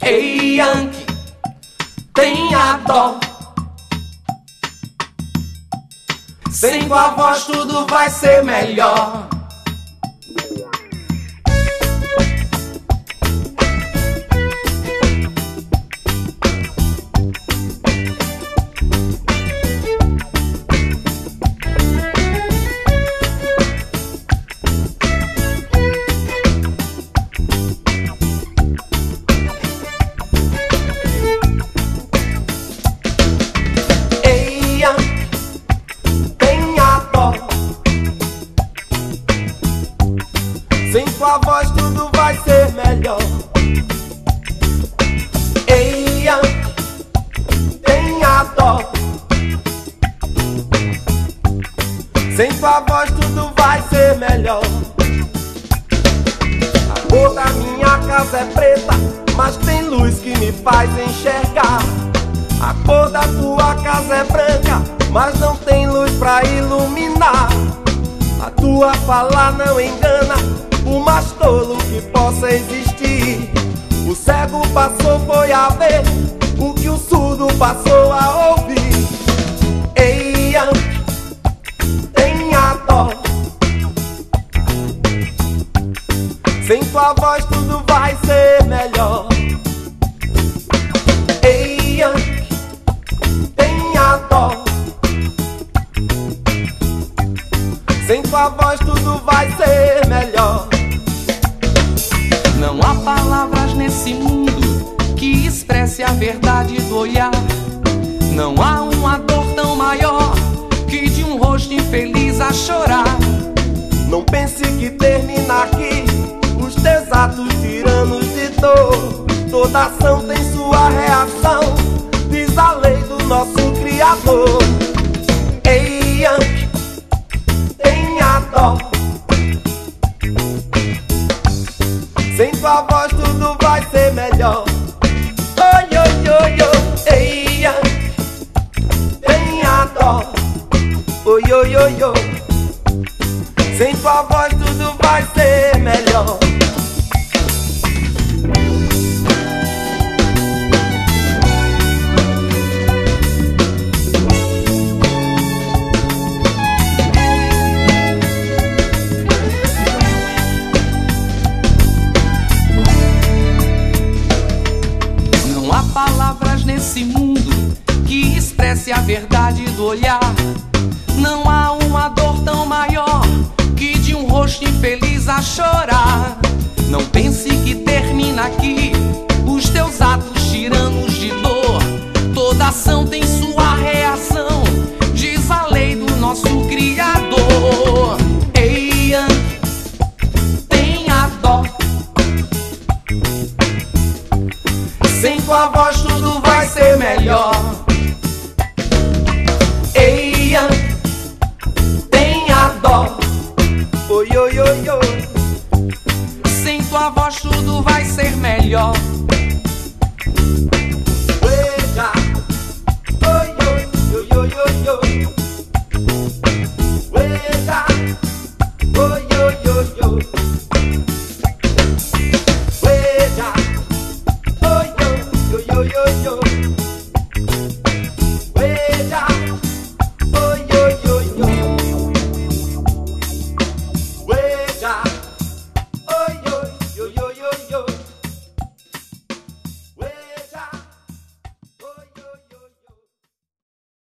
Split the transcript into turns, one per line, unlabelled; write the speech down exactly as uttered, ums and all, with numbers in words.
Ei, Yankee, tenha dó. Sem tua voz tudo vai ser melhor. Sem tua voz tudo vai ser melhor. Ei, Yankee, tenha dó. Sem tua voz tudo vai ser melhor. A cor da minha casa é preta, mas tem luz que me faz enxergar. A cor da tua casa é branca, mas não tem luz pra iluminar. A tua fala não engana o mais tolo que possa existir. O cego passou, foi a ver o que o surdo passou a ouvir. Ei, Yankee, tenha dó. Sem tua voz tudo vai ser melhor. Ei, Yankee, tenha dó. Sem tua voz tudo vai ser melhor.
Não há palavras nesse mundo que expresse a verdade do olhar. Não há uma dor tão maior que de um rosto infeliz a chorar.
Não pense que termina aqui os teus atos tiranos de dor. Toda ação tem sua reação, diz a lei do nosso Criador. Ei, Yankee, tenha dó. Sem tua voz tudo vai ser melhor. Oi, oi, oi, oi. Ei, Yankee, tenha dó. Oi, oi, oi, oi. Sem tua voz tudo vai ser melhor.
Palavras nesse mundo que expresse a verdade do olhar. Não há uma dor tão maior que de um rosto infeliz a chorar. Não pense que termina aqui os teus atos tiranos de dor. Toda ação tem sua reação, diz a lei do nosso Criador. Ei, Yankee, tenha dó.
Sem tua voz tudo vai ser melhor. Ei, Yankee, tenha dó. Oi, oi, oi, oi.
Sem tua voz tudo vai ser melhor.